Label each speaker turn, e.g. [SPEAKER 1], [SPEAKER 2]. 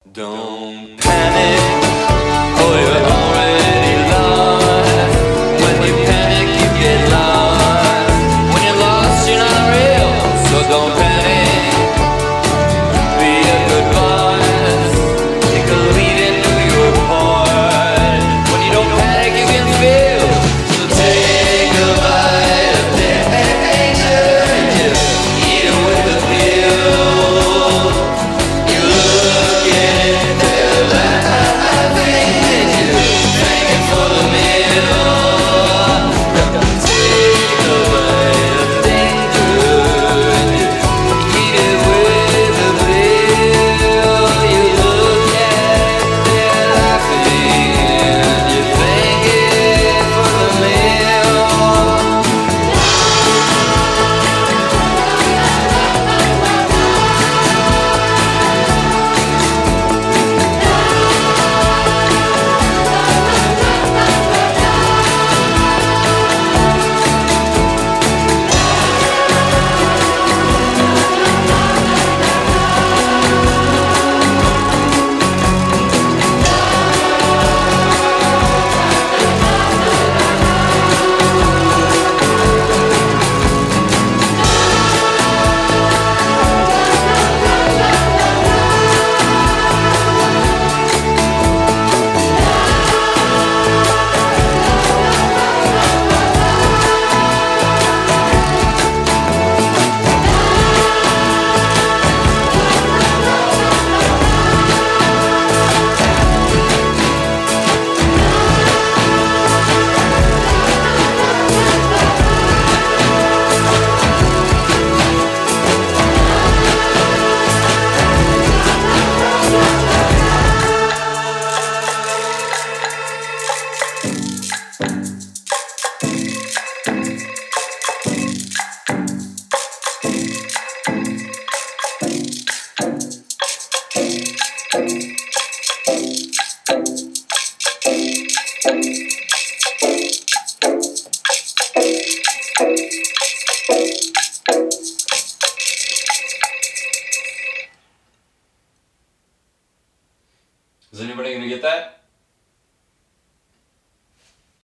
[SPEAKER 1] Don't panic, or you're already lost. When you panic, you get lost. When you're lost, you're not real. So don't panic. Be a good boss. Take a lead and do your part. When you don't panic, you can feel. So take a bite of danger. Eat it with a pill. You look into life and you're thanking for the meal. Take a bite of danger. Eat it with a pill. You look at their life and you're thanking for the meal. Is anybody gonna get that?